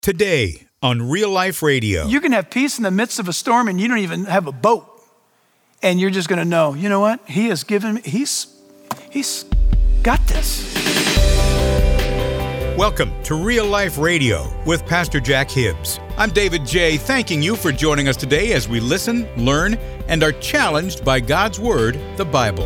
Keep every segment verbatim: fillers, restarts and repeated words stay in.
Today on Real Life Radio. You can have peace in the midst of a storm and you don't even have a boat. And you're just going to know, you know what? He has given me, he's, he's got this. Welcome to Real Life Radio with Pastor Jack Hibbs. I'm David J., thanking you for joining us today as we listen, learn, and are challenged by God's Word, the Bible.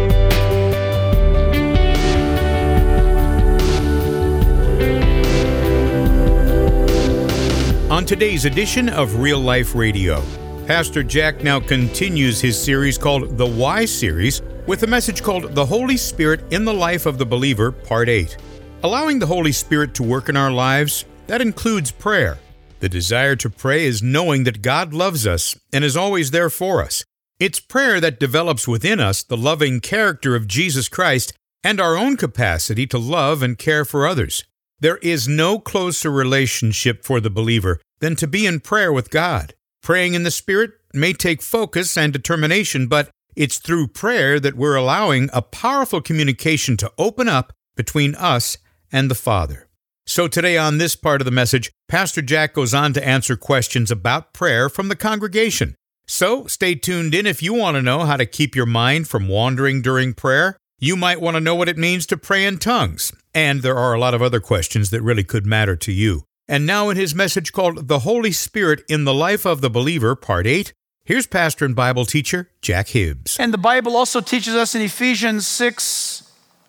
On today's edition of Real Life Radio, Pastor Jack now continues his series called The Why Series with a message called The Holy Spirit in the Life of the Believer, Part eight. Allowing the Holy Spirit to work in our lives, that includes prayer. The desire to pray is knowing that God loves us and is always there for us. It's prayer that develops within us the loving character of Jesus Christ and our own capacity to love and care for others. There is no closer relationship for the believer than to be in prayer with God. Praying in the Spirit may take focus and determination, but it's through prayer that we're allowing a powerful communication to open up between us and the Father. So today on this part of the message, Pastor Jack goes on to answer questions about prayer from the congregation. So stay tuned in if you want to know how to keep your mind from wandering during prayer. You might want to know what it means to pray in tongues. And there are a lot of other questions that really could matter to you. And now in his message called The Holy Spirit in the Life of the Believer, Part eight, here's pastor and Bible teacher Jack Hibbs. And the Bible also teaches us in Ephesians six,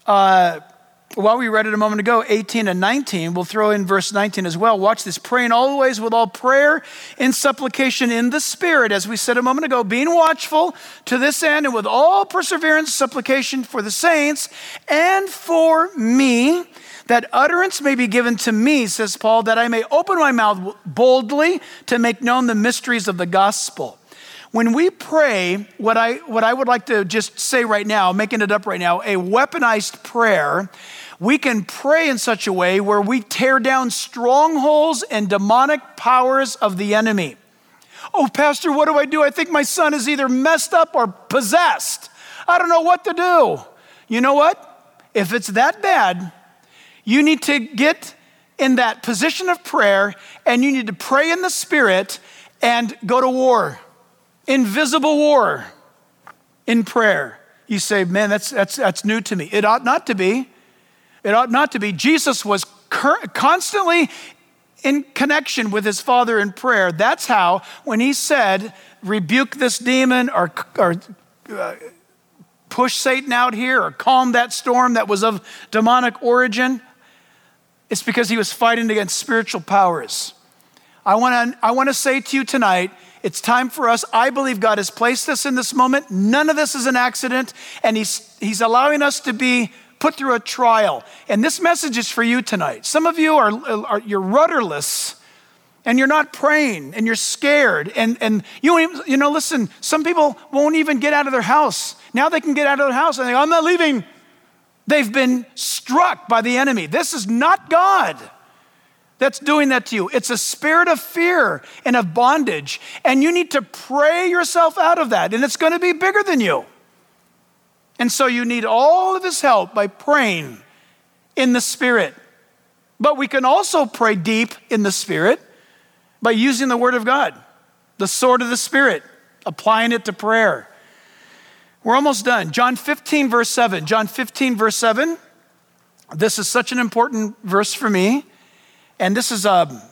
uh, well, we read it a moment ago, eighteen and nineteen. We'll throw in verse nineteen as well. Watch this. Praying always with all prayer and supplication in the Spirit, as we said a moment ago, being watchful to this end and with all perseverance, supplication for the saints and for me, that utterance may be given to me, says Paul, that I may open my mouth boldly to make known the mysteries of the gospel. When we pray, what I what I would like to just say right now, making it up right now, a weaponized prayer, we can pray in such a way where we tear down strongholds and demonic powers of the enemy. Oh, Pastor, what do I do? I think my son is either messed up or possessed. I don't know what to do. You know what? If it's that bad, you need to get in that position of prayer and you need to pray in the Spirit and go to war. Invisible war in prayer. You say, man, that's that's that's new to me. It ought not to be. It ought not to be. Jesus was cur- constantly in connection with his Father in prayer. That's how, when he said, rebuke this demon or, or uh, push Satan out here or calm that storm that was of demonic origin, it's because he was fighting against spiritual powers. I want to I want to say to you tonight, it's time for us. I believe God has placed us in this moment. None of this is an accident, and he's, he's allowing us to be put through a trial. And this message is for you tonight. Some of you are, are you're rudderless, and you're not praying, and you're scared. And, and you, even, you know, listen, some people won't even get out of their house. Now they can get out of their house, and they go, I'm not leaving. They've been struck by the enemy. This is not God that's doing that to you. It's a spirit of fear and of bondage. And you need to pray yourself out of that. And it's going to be bigger than you. And so you need all of his help by praying in the Spirit. But we can also pray deep in the Spirit by using the Word of God, the sword of the Spirit, applying it to prayer. We're almost done. John fifteen, verse seven. John fifteen, verse seven. This is such an important verse for me. And this is, um,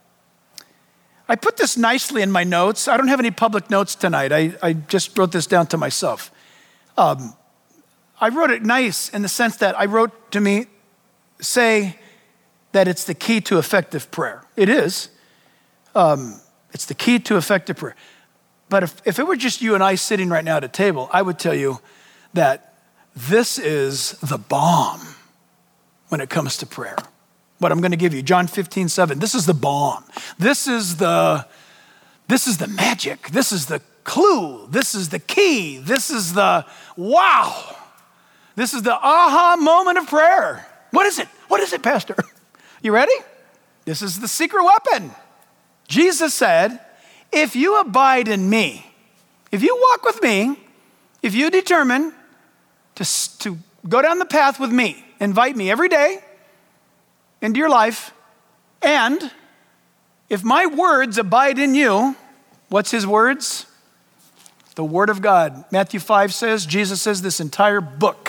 I put this nicely in my notes. I don't have any public notes tonight. I, I just wrote this down to myself. Um, I wrote it nice in the sense that I wrote to me, say that it's the key to effective prayer. It is. Um, it's the key to effective prayer. But if, if it were just you and I sitting right now at a table, I would tell you that this is the bomb when it comes to prayer. What I'm going to give you, John fifteen, seven. This is the bomb. This is the, this is the magic. This is the clue. This is the key. This is the wow. This is the aha moment of prayer. What is it? What is it, Pastor? You ready? This is the secret weapon. Jesus said, if you abide in me, if you walk with me, if you determine to, to go down the path with me, invite me every day into your life, and if my words abide in you, what's his words? The word of God. Matthew five says, Jesus says this entire book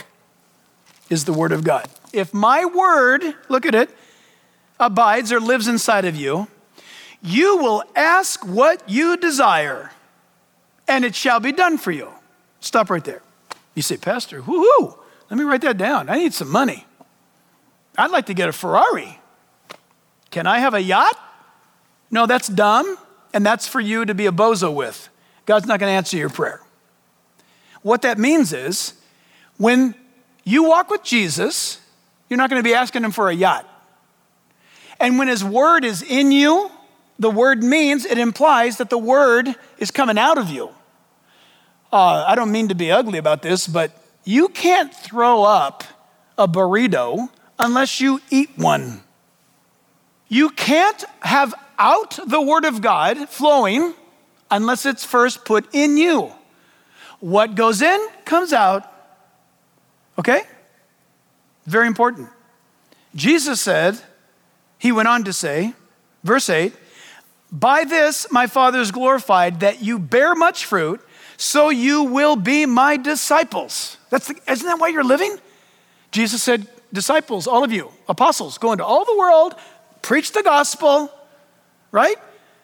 is the word of God. If my word, look at it, abides or lives inside of you, you will ask what you desire, and it shall be done for you. Stop right there. You say, Pastor, whoo-hoo, let me write that down. I need some money. I'd like to get a Ferrari. Can I have a yacht? No, that's dumb, and that's for you to be a bozo with. God's not going to answer your prayer. What that means is, when you walk with Jesus, you're not going to be asking him for a yacht. And when his word is in you, the word means, it implies that the word is coming out of you. Uh, I don't mean to be ugly about this, but you can't throw up a burrito unless you eat one. You can't have out the word of God flowing unless it's first put in you. What goes in comes out. Okay? Very important. Jesus said, he went on to say, verse eight, by this my Father is glorified, that you bear much fruit, so you will be my disciples. That's the, isn't that why you're living? Jesus said, disciples, all of you, apostles, go into all the world, preach the gospel, right?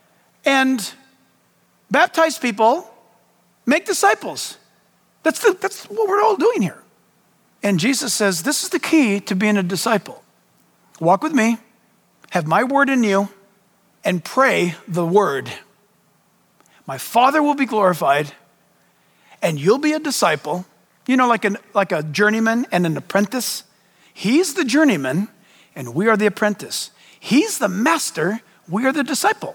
And baptize people, make disciples. That's, the, that's what we're all doing here. And Jesus says, this is the key to being a disciple. Walk with me, have my word in you, and pray the word. My Father will be glorified, and you'll be a disciple. You know, like, an, like a journeyman and an apprentice. He's the journeyman, and we are the apprentice. He's the master, we are the disciple.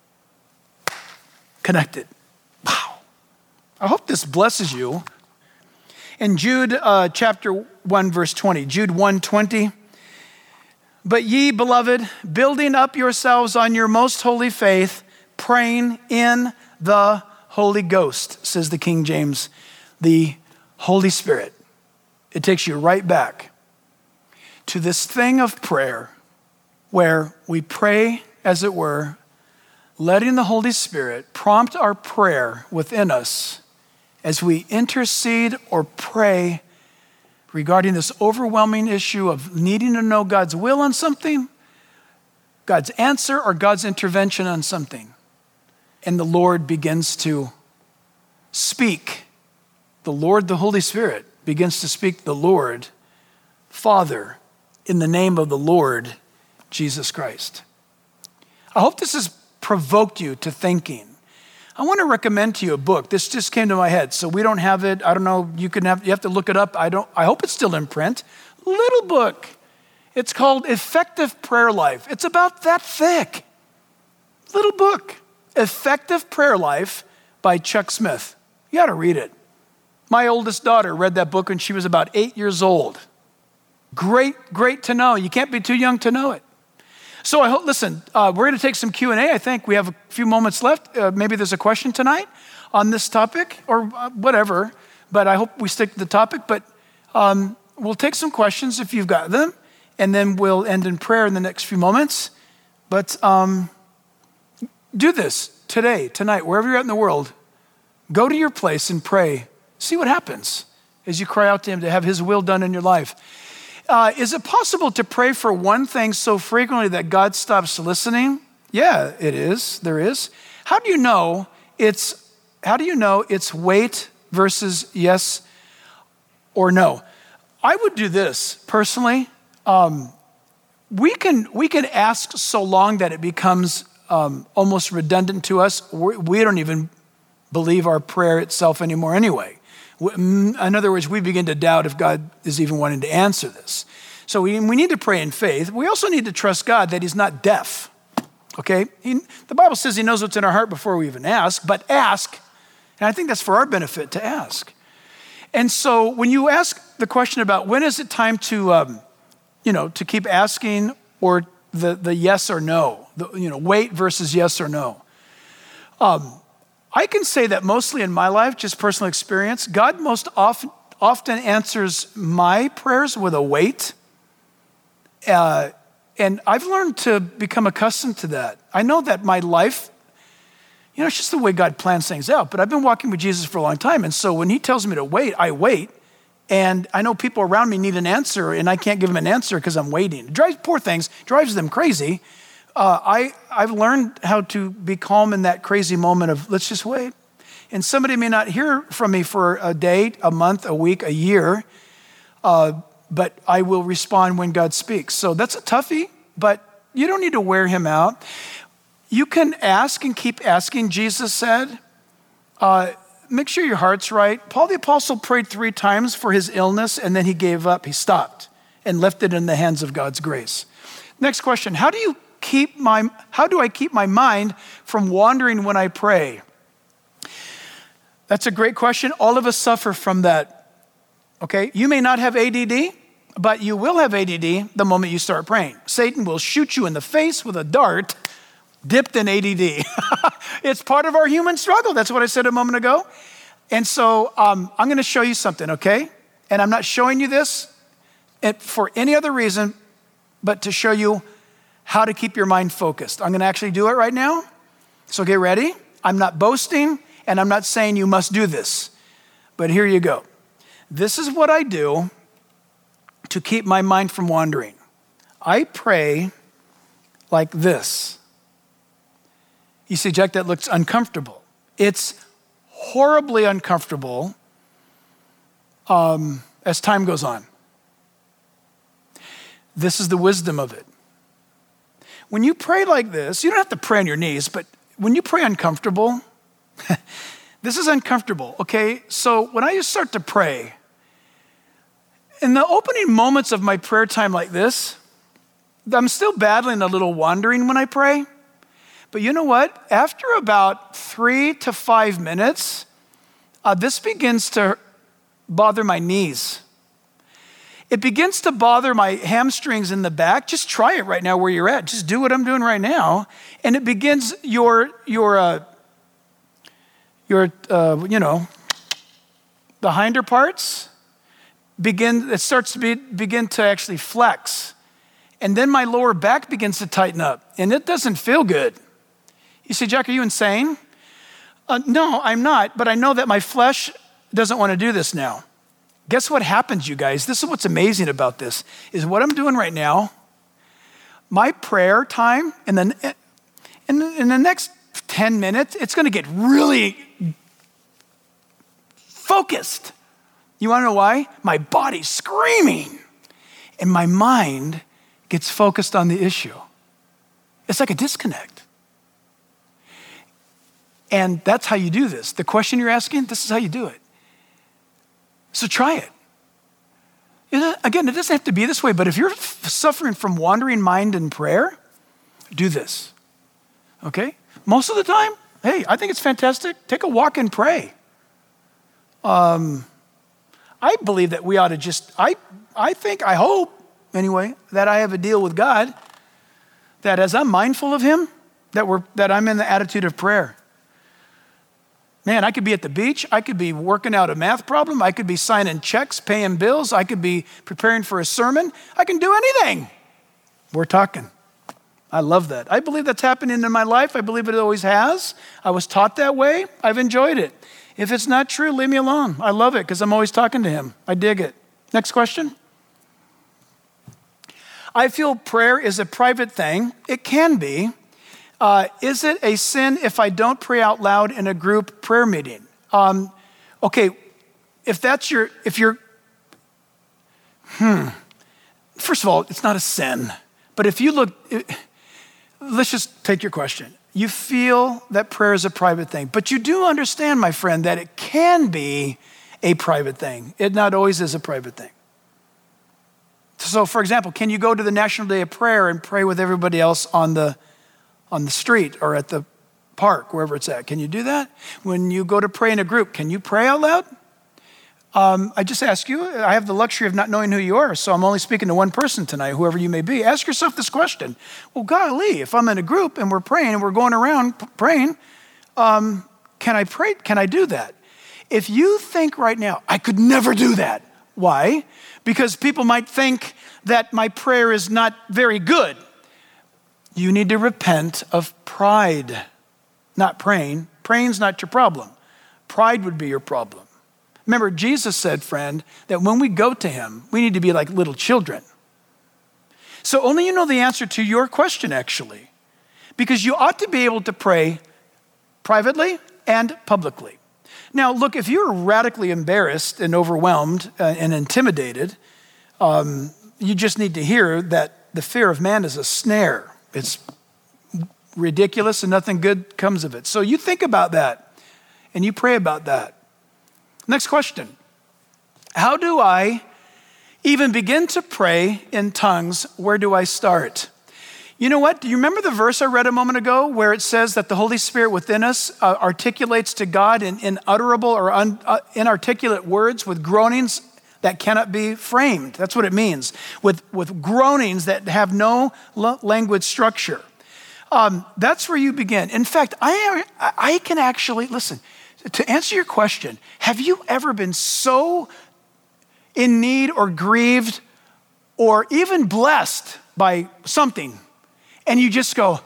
Connected. Wow. I hope this blesses you. In Jude uh, chapter one, verse twenty, Jude one twenty, but ye, beloved, building up yourselves on your most holy faith, praying in the Holy Ghost, says the King James, the Holy Spirit. It takes you right back to this thing of prayer where we pray, as it were, letting the Holy Spirit prompt our prayer within us as we intercede or pray regarding this overwhelming issue of needing to know God's will on something, God's answer, or God's intervention on something. And the Lord begins to speak. The Lord, the Holy Spirit, begins to speak the Lord, Father, in the name of the Lord, Jesus Christ. I hope this has provoked you to thinking. I want to recommend to you a book. This just came to my head, so we don't have it. I don't know. You can have. You have to look it up. I don't. I hope it's still in print. Little book. It's called Effective Prayer Life. It's about that thick. Little book. Effective Prayer Life by Chuck Smith. You got to read it. My oldest daughter read that book when she was about eight years old. Great, great to know. You can't be too young to know it. So I hope, listen, uh, we're going to take some Q and A. I think we have a few moments left. Uh, maybe there's a question tonight on this topic or uh, whatever, but I hope we stick to the topic. But um, we'll take some questions if you've got them, and then we'll end in prayer in the next few moments. But um, do this today, tonight, wherever you're at in the world. Go to your place and pray. See what happens as you cry out to him to have his will done in your life. Uh, is it possible to pray for one thing so frequently that God stops listening? Yeah, it is. There is. How do you know it's, how do you know it's wait versus yes or no? I would do this personally. Um, we can, we can ask so long that it becomes um, almost redundant to us. We're, we don't even believe our prayer itself anymore anyway. In other words, we begin to doubt if God is even wanting to answer this. So we, we need to pray in faith. We also need to trust God that he's not deaf, okay? He, the Bible says he knows what's in our heart before we even ask, but ask, and I think that's for our benefit to ask. And so when you ask the question about when is it time to, um, you know, to keep asking or the, the yes or no, the, you know, wait versus yes or no. Um, I can say that mostly in my life, just personal experience, God most often often answers my prayers with a wait. Uh, and I've learned to become accustomed to that. I know that my life, you know, it's just the way God plans things out. But I've been walking with Jesus for a long time. And so when he tells me to wait, I wait. And I know people around me need an answer, and I can't give them an answer because I'm waiting. It drives, poor things, drives them crazy. Uh, I, I've learned how to be calm in that crazy moment of, let's just wait. And somebody may not hear from me for a day, a month, a week, a year, uh, but I will respond when God speaks. So that's a toughie, but you don't need to wear him out. You can ask and keep asking, Jesus said. Uh, make sure your heart's right. Paul the Apostle prayed three times for his illness, and then he gave up. He stopped and left it in the hands of God's grace. Next question, how do you keep my, how do I keep my mind from wandering when I pray? That's a great question. All of us suffer from that. Okay, you may not have A D D, but you will have A D D the moment you start praying. Satan will shoot you in the face with a dart dipped in A D D. It's part of our human struggle. That's what I said a moment ago. And so um, I'm going to show you something, okay? And I'm not showing you this for any other reason but to show you how to keep your mind focused. I'm going to actually do it right now. So get ready. I'm not boasting, and I'm not saying you must do this. But here you go. This is what I do to keep my mind from wandering. I pray like this. You see, Jack, that looks uncomfortable. It's horribly uncomfortable um, as time goes on. This is the wisdom of it. When you pray like this, you don't have to pray on your knees, but when you pray uncomfortable, this is uncomfortable, okay? So when I just start to pray, in the opening moments of my prayer time like this, I'm still battling a little wandering when I pray. But you know what? After about three to five minutes, uh, this begins to bother my knees. It begins to bother my hamstrings in the back. Just try it right now where you're at. Just do what I'm doing right now. And it begins your, your, uh, your uh, you know, the hinder parts. Begin, it starts to be, begin to actually flex. And then my lower back begins to tighten up. And it doesn't feel good. You say, Jack, are you insane? Uh, no, I'm not. But I know that my flesh doesn't want to do this now. Guess what happens, you guys? This is what's amazing about this, is what I'm doing right now. My prayer time, and then in, in the next ten minutes, it's going to get really focused. You want to know why? My body's screaming, and my mind gets focused on the issue. It's like a disconnect. And that's how you do this. The question you're asking, this is how you do it. So try it. it. Again, it doesn't have to be this way, but if you're f- suffering from wandering mind in prayer, do this, okay? Most of the time, hey, I think it's fantastic. Take a walk and pray. Um, I believe that we ought to just, I, I think, I hope, anyway, that I have a deal with God, that as I'm mindful of him, that we're that I'm in the attitude of prayer. Man, I could be at the beach. I could be working out a math problem. I could be signing checks, paying bills. I could be preparing for a sermon. I can do anything. We're talking. I love that. I believe that's happening in my life. I believe it always has. I was taught that way. I've enjoyed it. If it's not true, leave me alone. I love it because I'm always talking to him. I dig it. Next question. I feel prayer is a private thing. It can be. Uh, is it a sin if I don't pray out loud in a group prayer meeting? Um, okay, if that's your, if you're, hmm. First of all, it's not a sin. But if you look, it, let's just take your question. You feel that prayer is a private thing, but you do understand, my friend, that it can be a private thing. It not always is a private thing. So, for example, can you go to the National Day of Prayer and pray with everybody else on the on the street or at the park, wherever it's at? Can you do that? When you go to pray in a group, can you pray out loud? Um, I just ask you, I have the luxury of not knowing who you are, so I'm only speaking to one person tonight, whoever you may be. Ask yourself this question. Well, golly, if I'm in a group and we're praying and we're going around p- praying, um, can I pray? Can I do that? If you think right now, I could never do that, Why? Because people might think that my prayer is not very good. You need to repent of pride, not praying. Praying's not your problem. Pride would be your problem. Remember, Jesus said, friend, that when we go to him, we need to be like little children. So only you know the answer to your question, actually, because you ought to be able to pray privately and publicly. Now, look, if you're radically embarrassed and overwhelmed uh, and intimidated, um, you just need to hear that the fear of man is a snare. It's ridiculous and nothing good comes of it. So you think about that and you pray about that. Next question. How do I even begin to pray in tongues? Where do I start? You know what? Do you remember the verse I read a moment ago where it says that the Holy Spirit within us uh, articulates to God in inutterable or un, uh, inarticulate words with groanings that cannot be framed? That's what it means, with, with groanings that have no l- language structure. Um, that's where you begin. In fact, I, I can actually, listen, to answer your question, have you ever been so in need or grieved or even blessed by something, and you just go,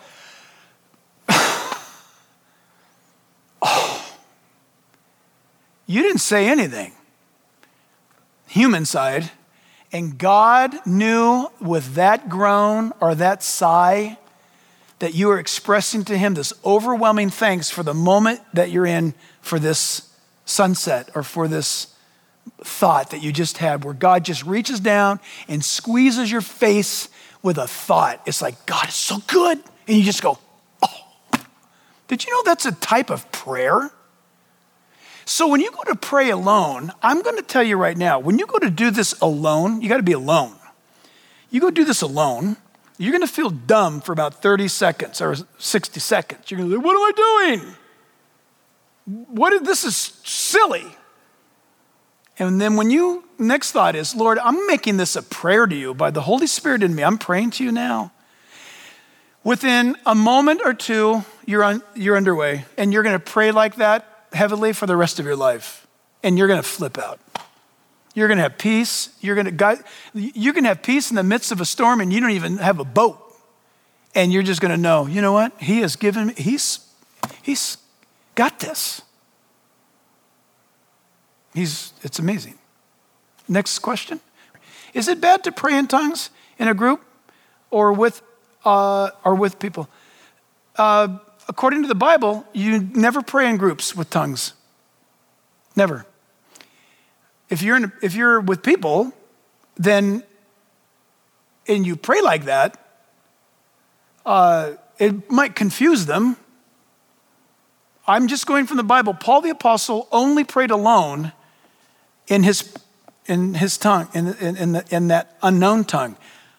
oh, you didn't say anything, human side, and God knew with that groan or that sigh that you are expressing to him this overwhelming thanks for the moment that you're in for this sunset or for this thought that you just had, where God just reaches down and squeezes your face with a thought. It's like, God is so good. And you just go, oh. Did you know that's a type of prayer? So when you go to pray alone, I'm going to tell you right now, when you go to do this alone, you got to be alone. You go do this alone, you're going to feel dumb for about thirty seconds or sixty seconds. You're going to be like, what am I doing? What is, this is silly. And then when you, next thought is, Lord, I'm making this a prayer to you by the Holy Spirit in me. I'm praying to you now. Within a moment or two, you're on, you're underway, and you're going to pray like that heavily for the rest of your life. And you're going to flip out. You're going to have peace. You're going to, God, you can have peace in the midst of a storm, and you don't even have a boat. And you're just going to know, you know what? He has given me, he's, he's got this. He's, it's amazing. Next question. Is it bad to pray in tongues in a group or with, uh, or with people? Uh, according to the Bible, you never pray in groups with tongues. Never. If you're in, if you're with people, then, and you pray like that, uh, it might confuse them. I'm just going from the Bible. Paul the Apostle only prayed alone in his in his tongue, in, in, in, the, in that unknown tongue.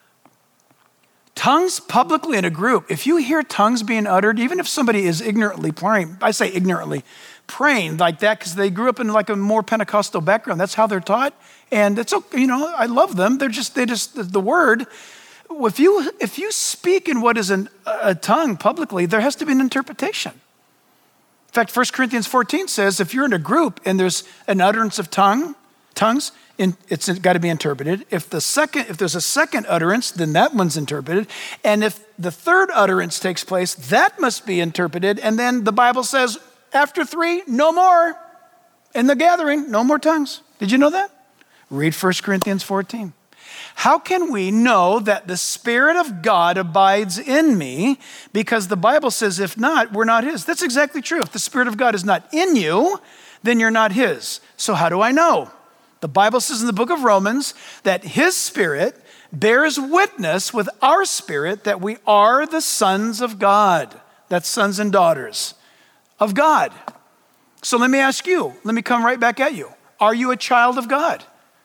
Tongues publicly in a group, if you hear tongues being uttered, even if somebody is ignorantly praying, I say ignorantly, praying like that because they grew up in like a more Pentecostal background. That's how they're taught. And it's okay, you know, I love them. They're just, they just, the word, if you if you speak in what is an, a tongue publicly, there has to be an interpretation. In fact, First Corinthians fourteen says, if you're in a group and there's an utterance of tongue, tongues, in, it's got to be interpreted. If the second, if there's a second utterance, then that one's interpreted. And if the third utterance takes place, that must be interpreted. And then the Bible says, after three, no more. In the gathering, no more tongues. Did you know that? Read First Corinthians fourteen. How can we know that the Spirit of God abides in me? Because the Bible says, if not, we're not his. That's exactly true. If the Spirit of God is not in you, then you're not his. So how do I know? The Bible says in the book of Romans that his Spirit bears witness with our spirit that we are the sons of God. That's sons and daughters of God. So let me ask you, let me come right back at you. Are you a child of God?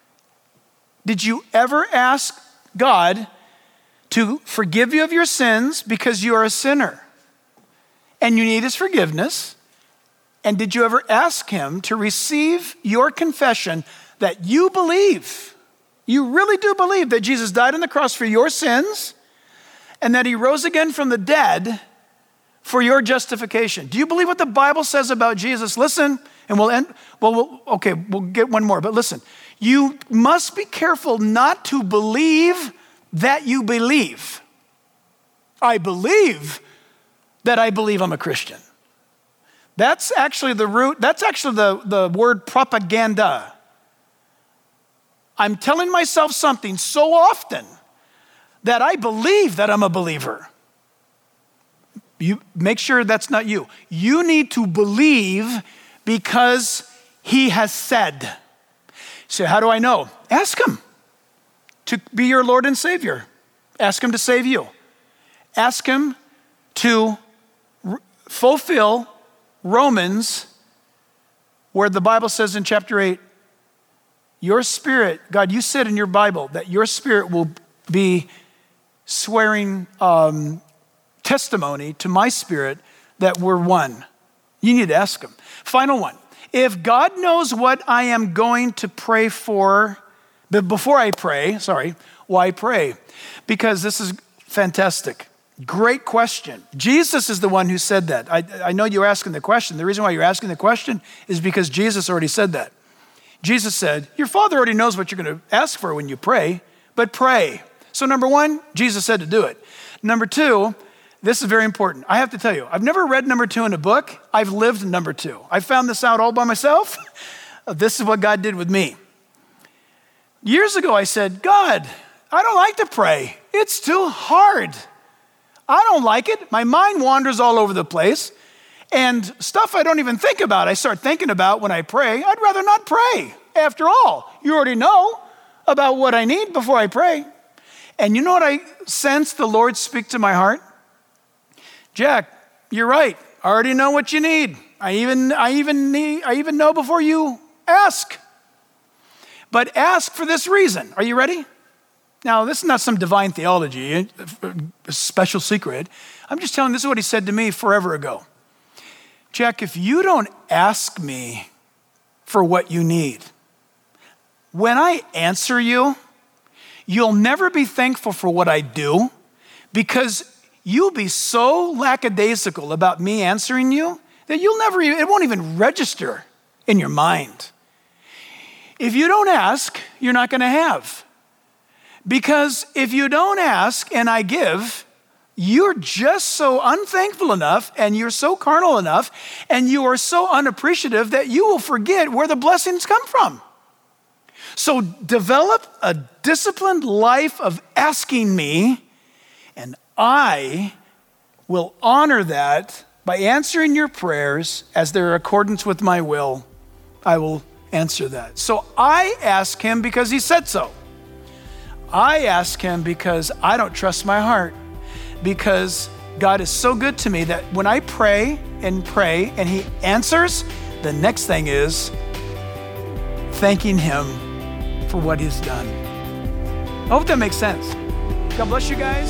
Did you ever ask God to forgive you of your sins because you are a sinner and you need his forgiveness? And did you ever ask him to receive your confession that you believe, you really do believe that Jesus died on the cross for your sins and that he rose again from the dead for your justification. Do you believe what the Bible says about Jesus? Listen, and we'll end, well, we'll okay, we'll get one more, but listen. You must be careful not to believe that you believe. I believe that I believe I'm a Christian. That's actually the root, that's actually the, the word propaganda. I'm telling myself something so often that I believe that I'm a believer. You make sure that's not you. You need to believe because he has said. So how do I know? Ask him to be your Lord and Savior. Ask him to save you. Ask him to r- fulfill Romans, where the Bible says in chapter eight, your spirit, God, you said in your Bible that your spirit will be swearing um, testimony to my spirit that we're one. You need to ask him. Final one. If God knows what I am going to pray for, but before I pray, sorry, why pray? Because this is fantastic. Great question. Jesus is the one who said that. I, I know you're asking the question. The reason why you're asking the question is because Jesus already said that. Jesus said, your Father already knows what you're going to ask for when you pray, but pray. So number one, Jesus said to do it. Number two, this is very important. I have to tell you, I've never read number two in a book. I've lived number two. I found this out all by myself. This is what God did with me. Years ago, I said, God, I don't like to pray. It's too hard. I don't like it. My mind wanders all over the place. And stuff I don't even think about, I start thinking about when I pray. I'd rather not pray. After all, you already know about what I need before I pray. And you know what I sense the Lord speak to my heart? Jack, you're right. I already know what you need. I even, I even need, I even know before you ask. But ask for this reason. Are you ready? Now, this is not some divine theology, a special secret. I'm just telling you, this is what he said to me forever ago. Jack, if you don't ask me for what you need, when I answer you, you'll never be thankful for what I do because you'll be so lackadaisical about me answering you that you'll never, it won't even register in your mind. If you don't ask, you're not going to have. Because if you don't ask and I give, you're just so unthankful enough and you're so carnal enough and you are so unappreciative that you will forget where the blessings come from. So develop a disciplined life of asking me, and I will honor that by answering your prayers as they're in accordance with my will. I will answer that. So I ask him because he said so. I ask him because I don't trust my heart, because God is so good to me that when I pray and pray and he answers, the next thing is thanking him for what he's done. I hope that makes sense. God bless you guys.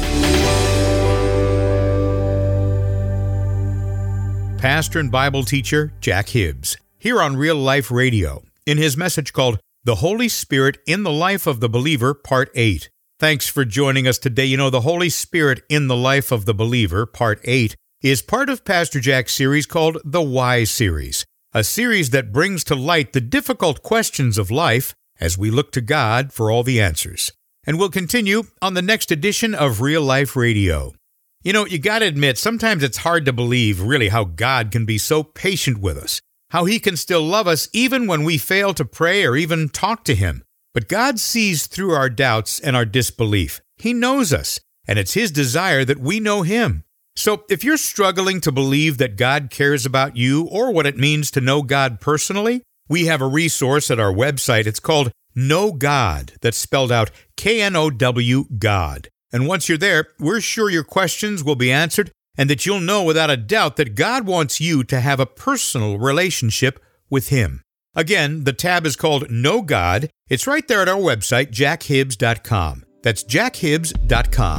Pastor and Bible teacher Jack Hibbs, here on Real Life Radio, in his message called The Holy Spirit in the Life of the Believer, Part eight. Thanks for joining us today. You know, the Holy Spirit in the Life of the Believer, Part eight, is part of Pastor Jack's series called The Why Series, a series that brings to light the difficult questions of life as we look to God for all the answers. And we'll continue on the next edition of Real Life Radio. You know, you got to admit, sometimes it's hard to believe really how God can be so patient with us, how he can still love us even when we fail to pray or even talk to him. But God sees through our doubts and our disbelief. He knows us, and it's his desire that we know him. So if you're struggling to believe that God cares about you or what it means to know God personally, we have a resource at our website. It's called Know God. That's spelled out K N O W God. And once you're there, we're sure your questions will be answered and that you'll know without a doubt that God wants you to have a personal relationship with him. Again, the tab is called Know God. It's right there at our website, jack hibbs dot com. That's jack hibbs dot com.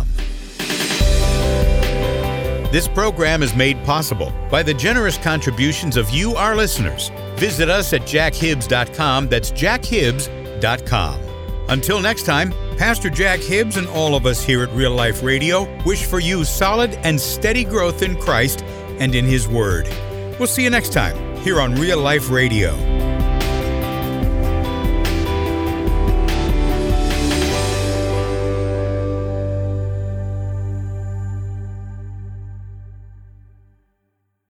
This program is made possible by the generous contributions of you, our listeners. Visit us at jack hibbs dot com. That's jack hibbs dot com. Until next time, Pastor Jack Hibbs and all of us here at Real Life Radio wish for you solid and steady growth in Christ and in His Word. We'll see you next time here on Real Life Radio.